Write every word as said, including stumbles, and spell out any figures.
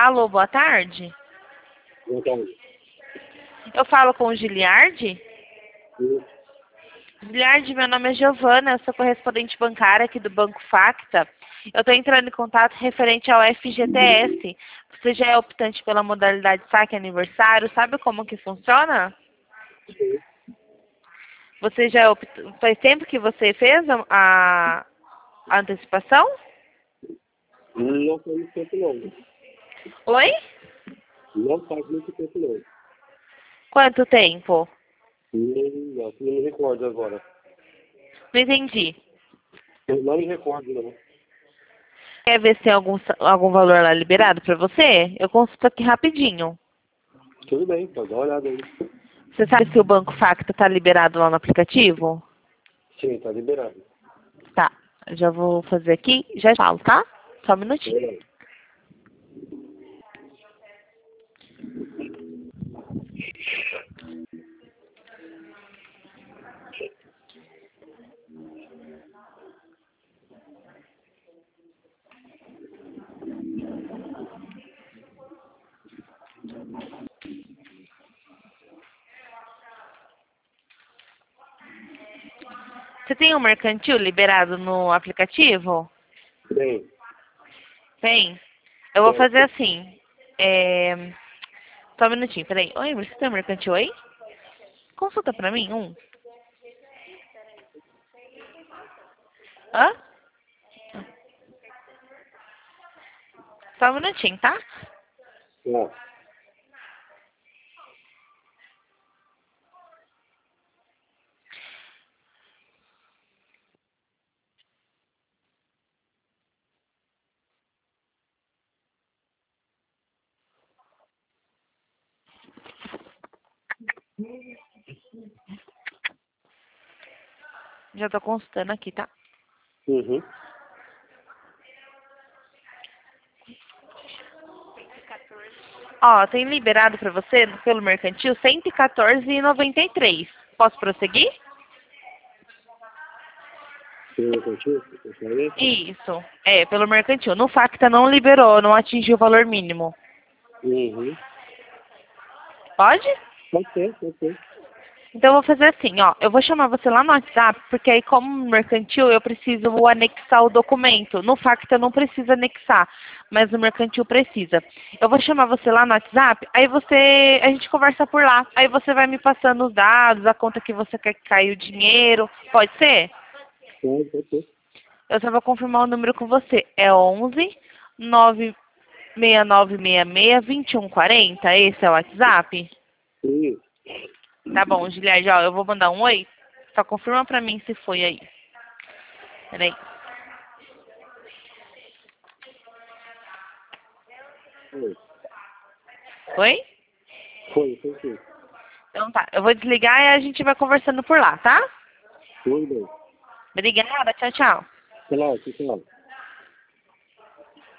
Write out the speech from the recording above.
Alô, boa tarde. Boa tarde. Eu falo com o Giliardi? Sim. Giliardi, meu nome é Giovana, eu sou correspondente bancária aqui do Banco Facta. Eu estou entrando em contato referente ao F G T S. Você já é optante pela modalidade saque aniversário, sabe como que funciona? Você já é opt... Faz tempo que você fez a, a a antecipação? Não faz muito tempo não. Oi? Não faz muito tempo não. Quanto tempo? Não, não, não me recordo agora. Não entendi. Eu não me recordo não. Quer ver se tem algum, algum valor lá liberado para você? Eu consulto aqui rapidinho. Tudo bem, pode dar uma olhada aí. Você sabe se o Banco Facta está liberado lá no aplicativo? Sim, tá liberado. Tá. Eu já vou fazer aqui. Já falo, tá? Só um minutinho. Liberado. Você tem um mercantil liberado no aplicativo? Bem, Tem. Eu vou fazer certo. assim. É... Só um minutinho, peraí. Oi, você tem um mercantil aí? Consulta pra mim, um. Hã? Só um minutinho, tá? Tá. Já tô consultando aqui, tá? Uhum. Ó, tem liberado pra você, pelo mercantil, cento e quatorze reais e noventa e três. Posso prosseguir? Tem um contigo? Eu falei? Isso. É, pelo mercantil. No Facta não liberou, não atingiu o valor mínimo. Uhum. Pode? Pode ser, pode ser. Então eu vou fazer assim, ó. Eu vou chamar você lá no WhatsApp, porque aí como mercantil eu preciso anexar o documento. No Facta não precisa anexar, mas no mercantil precisa. Eu vou chamar você lá no WhatsApp, aí você, a gente conversa por lá. Aí você vai me passando os dados, a conta que você quer que caia o dinheiro. Pode ser? Pode, pode ser. Eu só vou confirmar o número com você. É onze nove seis nove seis seis, dois um quatro zero. Esse é o WhatsApp? Sim. Tá bom, Giliard, ó, eu vou mandar um oi. Só confirma pra mim se foi aí. Peraí. Foi, Oi? foi, foi sim. Então tá, eu vou desligar e a gente vai conversando por lá, tá? Tudo bem. Obrigada, tchau, tchau. Até lá, tchau, tchau.